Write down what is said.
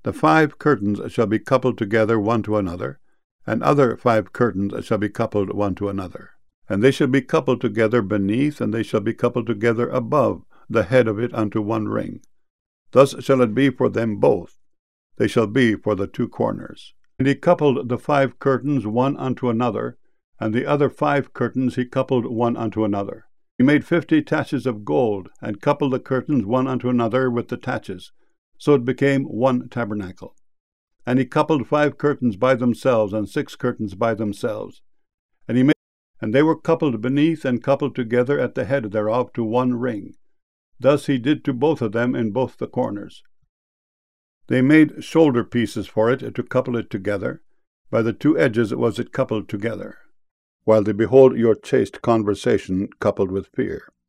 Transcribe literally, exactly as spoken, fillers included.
The five curtains shall be coupled together one to another, and other five curtains shall be coupled one to another. And they shall be coupled together beneath, and they shall be coupled together above the head of it unto one ring. Thus shall it be for them both. They shall be for the two corners. And he coupled the five curtains one unto another, and the other five curtains he coupled one unto another. He made fifty taches of gold, and coupled the curtains one unto another with the taches. So it became one tabernacle. And he coupled five curtains by themselves, and six curtains by themselves. And he made, and they were coupled beneath, and coupled together at the head thereof to one ring. Thus he did to both of them in both the corners. They made shoulder pieces for it to couple it together. By the two edges was it coupled together, while they behold your chaste conversation coupled with fear.